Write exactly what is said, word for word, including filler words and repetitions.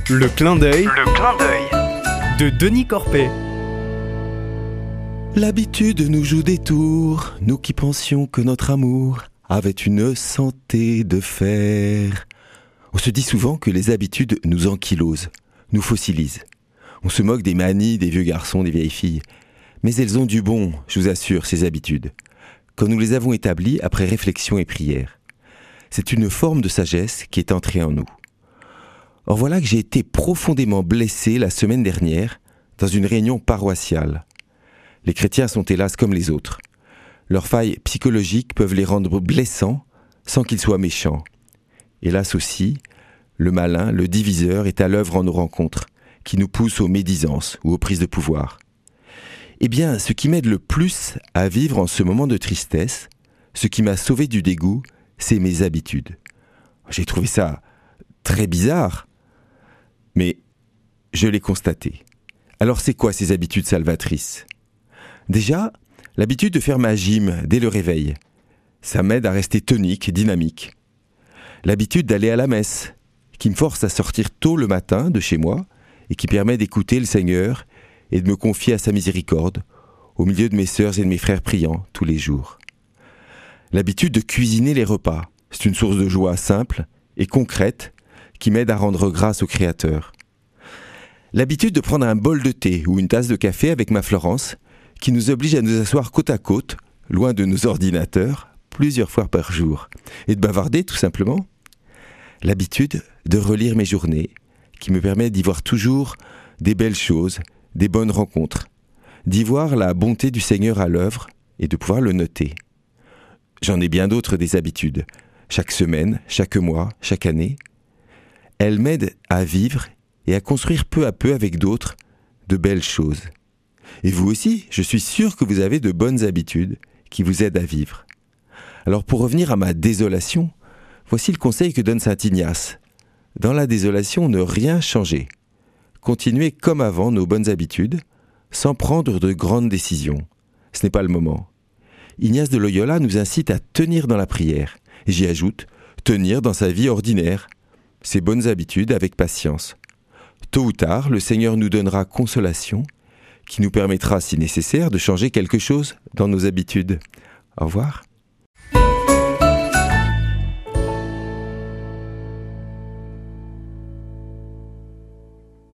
Le clin d'œil Le clin d'œil de Denis Corpet. L'habitude nous joue des tours, nous qui pensions que notre amour avait une santé de fer. On se dit souvent que les habitudes nous ankylosent, nous fossilisent. On se moque des manies des vieux garçons, des vieilles filles. Mais elles ont du bon, je vous assure, ces habitudes, quand nous les avons établies après réflexion et prière. C'est une forme de sagesse qui est entrée en nous. Or voilà que j'ai été profondément blessé la semaine dernière dans une réunion paroissiale. Les chrétiens sont hélas comme les autres. Leurs failles psychologiques peuvent les rendre blessants sans qu'ils soient méchants. Hélas aussi, le malin, le diviseur est à l'œuvre en nos rencontres, qui nous pousse aux médisances ou aux prises de pouvoir. Eh bien, ce qui m'aide le plus à vivre en ce moment de tristesse, ce qui m'a sauvé du dégoût, c'est mes habitudes. J'ai trouvé ça très bizarre, mais je l'ai constaté. Alors c'est quoi ces habitudes salvatrices ? Déjà, l'habitude de faire ma gym dès le réveil. Ça m'aide à rester tonique, dynamique. L'habitude d'aller à la messe, qui me force à sortir tôt le matin de chez moi et qui permet d'écouter le Seigneur et de me confier à sa miséricorde au milieu de mes sœurs et de mes frères priants tous les jours. L'habitude de cuisiner les repas, c'est une source de joie simple et concrète qui m'aide à rendre grâce au Créateur. L'habitude de prendre un bol de thé ou une tasse de café avec ma Florence, qui nous oblige à nous asseoir côte à côte, loin de nos ordinateurs, plusieurs fois par jour, et de bavarder tout simplement. L'habitude de relire mes journées, qui me permet d'y voir toujours des belles choses, des bonnes rencontres, d'y voir la bonté du Seigneur à l'œuvre et de pouvoir le noter. J'en ai bien d'autres des habitudes, chaque semaine, chaque mois, chaque année. Elles m'aident à vivre et à construire peu à peu avec d'autres de belles choses. Et vous aussi, je suis sûr que vous avez de bonnes habitudes qui vous aident à vivre. Alors pour revenir à ma désolation, voici le conseil que donne saint Ignace. Dans la désolation, ne rien changer. Continuez comme avant nos bonnes habitudes, sans prendre de grandes décisions. Ce n'est pas le moment. Ignace de Loyola nous incite à tenir dans la prière. Et j'y ajoute, tenir dans sa vie ordinaire, ses bonnes habitudes avec patience. Tôt ou tard, le Seigneur nous donnera consolation, qui nous permettra, si nécessaire, de changer quelque chose dans nos habitudes. Au revoir.